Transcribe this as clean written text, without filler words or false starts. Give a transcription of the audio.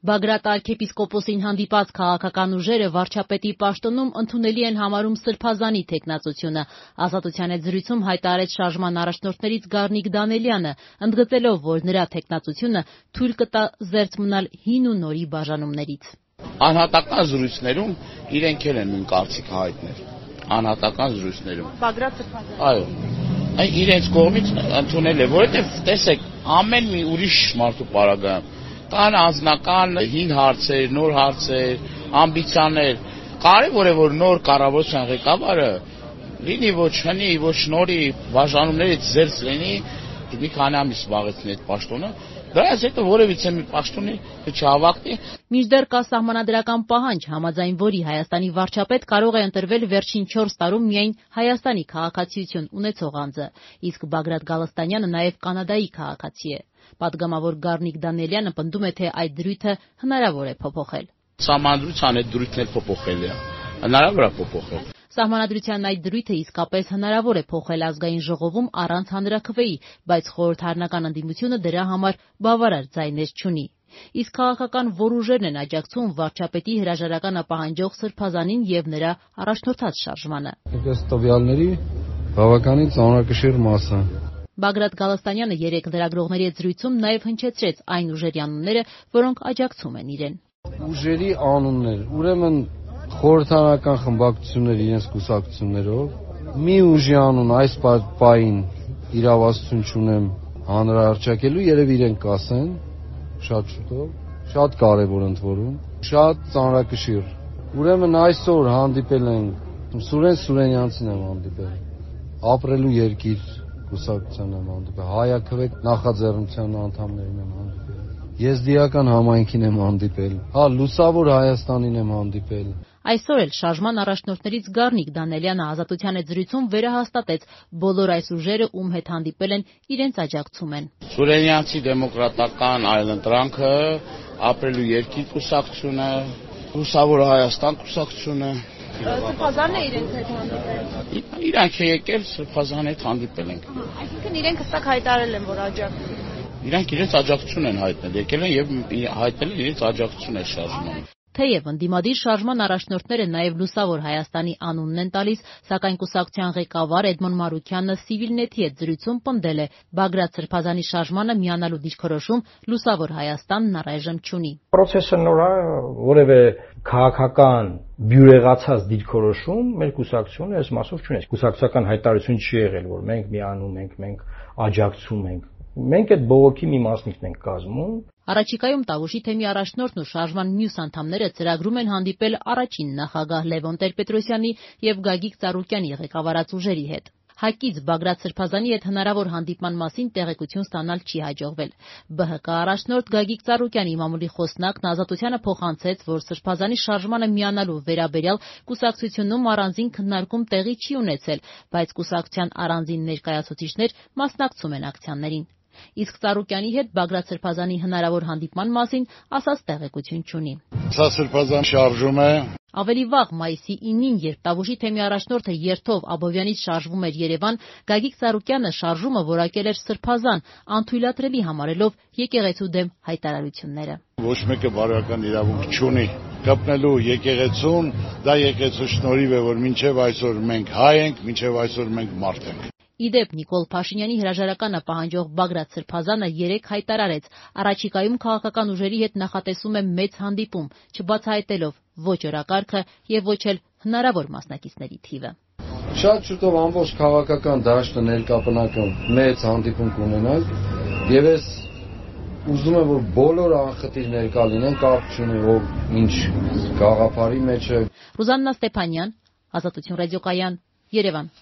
Բագրատ arքեպիսկոպոսին հանդիպած քաղաքական ուժերը վարչապետի պաշտոնում ընդունելի են համարում Սրբազանի թեկնածությունը։ Ազատության հետ զրույցում հայտարարեց շարժման առաջնորդներից Գառնիկ Դանելյանը, ընդգծելով, որ նրա թեկնածությունը թույլ կտա զերծ մնալ հին ու նորի բաժանումներից։ Անհատական զրույցներում իրենք էլ են նույն կարծիքը հայտնել։ Անհատական զրույցներում։ Բագրատ Սրբազանը։ Այո։ Իրենց կողմից ընդունել է, որովհետև տեսեք, ամեն մի ուրիշ մարդու պարագայում կան անձնական հին հարցեր, նոր հարցեր, ամբիցիաներ։ Կարևոր է, որ նոր կառավարության ղեկավարը լինի ոչ հնի, ոչ նորի բաժանումներից զերծ լինի, մի քանի ամիս զբաղեցնի այդ պաշտոնը, դրանից հետո որևիցե մի պաշտոնի չհավաքնի։ Մինչդեռ կա սահմանադրական պահանջ, համաձայն որի Հայաստանի վարչապետ կարող է ընտրվել վերջին 4 տարում միայն Հայաստանի քաղաքացիություն ունեցող անձը, իսկ Բագրատ Գալստանյանը նաև Կանադայի քաղաքացի է։ Պատգամավոր Գառնիկ Դանելյանը պնդում է, թե այդ դրույթը հնարավոր է փոփոխել։ Սահմանադրության այդ դրույթն էլ փոփոխելի է։ Հնարավոր է փոփոխել։ Սահմանադրության այդ դրույթը իսկապես հնարավոր է փոխել ազգային ժողովում առանց հանրաքվեի, բայց խորհրդարանական ընդդիմությունը դրա համար բավարար ձայներ չունի։ Իսկ քաղաքական որ ուժերն են աջակցում վարչապետի հրաժարականը պահանջող Սրբազանին եւ նրա առաջնորդած շարժմանը։ Ըստ տվյալների բավականին ծանրակշիռ մասը։ Բագրատ Գալստանյանը երեք լրագրողների հետ զրույցում նաև հնչեցրեց այն ուժերի անունները, որոնք աջակցում են իրեն։ Ուժերի անուններ, ուրեմն խորհրդարանական խմբակցություններ իրենց կուսակցություններով մի ուժի անուն այս պահին իրավասություն չունեմ հանրահռչակելու, երևի իրենք կասեն շատ շուտով, շատ կարևոր ընդ որում, շատ ծանրակշիռ։ Ուրեմն այսօր հանդիպել ենք Սուրեն Սուրենյանցին եմ հանդիպել, ապրելու երկիր կուսակցության եմ հանդիպել, Հայաքվե նախաձեռնության անդամներին եմ հանդիպել, Եզդիական համայնքին եմ հանդիպել, Լուսավոր Հայաստանին եմ հանդիպել։ Այսօր էլ շարժման առաջնորդներից Գառնիկ Դանելյանը Ազատության հետ զրույցում վերահաստատեց բոլոր այս ուժերը, ում հետ հանդիպել են, իրենց աջակցում են։ Սուրենյանցի դեմոկրատական այլընտրանքը, ապրելու երկիր կուսակցությունը, Լուսավոր Հայաստան կուսակցությունը։ Սրբազանն է իրենց հետ հանդիպել։ Իրանք եկել Սրբազանի հետ հանդիպել ենք։ Այսինքն իրենք հստակ հայտարարել են, որ աջակցում։ Իրանք իրենց աջակցություն են հայտնել, եկել են եւ հայտնել են իրենց աջակցությունը շարժմանը։ Թեև ընդդիմադիր շարժման առաջնորդները նաև Լուսավոր Հայաստանի անունն են տալիս, սակայն կուսակցության ղեկավար Էդմոն Մարուքյանը Civilnet-ի հետ զրույցում պնդել է, Բագրատ Սրբազանի շարժմանը միանալու դիրքորոշում Լուսավոր Հայաստանն առայժմ չունի։ Պրոցեսը նոր է, որևէ քաղաքական բյուրեղացած դիրքորոշում մեր կուսակցությունը այս մասով չունի։ Կուսակցական հայտարարություն չի եղել, որ մենք միանում ենք, մենք աջակցում ենք։ Մենք այդ բողոքի մի մասնիկն ենք կազմում։ Առաջիկայում Տավուշի թեմի առաջնորդն ու շարժման մյուս անդամները ծրագրում են հանդիպել առաջին նախագահ Լևոն Տեր-Պետրոսյանի եւ Գագիկ Ծառուկյանի ղեկավարած ուժերի հետ։ ՀԱԿ-ից Բագրատ Սրբազանի հետ հնարավոր հանդիպման մասին տեղեկություն ստանալ չի հաջողվել։ ԲՀԿ առաջնորդ Գագիկ Ծառուկյանի մամուլի խոսնակն Ազատությանը փոխանցեց, որ Սրբազանի շարժմանը միանալու վերաբերյալ կուսակցությունում առանձին քննարկում տեղի չի ունեցել, բայց կուսակցության առանձին ներկայացուցիչներ մասնակցում են ակցիաներին։ Իսկ Ծառուկյանի հետ Բագրատ Սրբազանի հնարավոր հանդիպման մասին ասած տեղեկություն չունի։ Սա Սրբազան շարժում է։ Ավելի վաղ մայիսի 9-ին, երբ Տավուշի թեմի առաջնորդը երթով Աբովյանից շարժվում էր Երևան, Գագիկ Ծառուկյանը շարժումը որակել էր Սրբազան, անթույլատրելի համարելով եկեղեցու դեմ հայտարարությունները։ Ոչ մեկը բարոյական իրավունք չունի կապնելու եկեղեցուն, դա եկեղեցու շնորհիվ է, որ մինչև այսօր մենք հայ ենք, մինչև այսօր մենք մարդ ենք։ Իդեպ Նիկոլ Փաշինյանի հրաժարականը պահանջող Բագրատ Սրբազանը երեկ հայտարարեց, առաջիկայում քաղաքական ուժերի հետ նախատեսում է մեծ հանդիպում, չբացահայտելով ոչ օրակարգը եւ ոչ էլ հնարավոր մասնակիցների թիվը։ Շատ շուտով ամբողջ քաղաքական դաշտը ներկապնակը մեծ հանդիպում կունենալ եւ ես ուզում եմ, որ բոլոր անխտիր ներկա լինեն, կապ չունի ով ինչ գաղափարի մեջ է։ Ռուզաննա Ստեփանյան, Ազատություն ռադիոկայան, Երևան։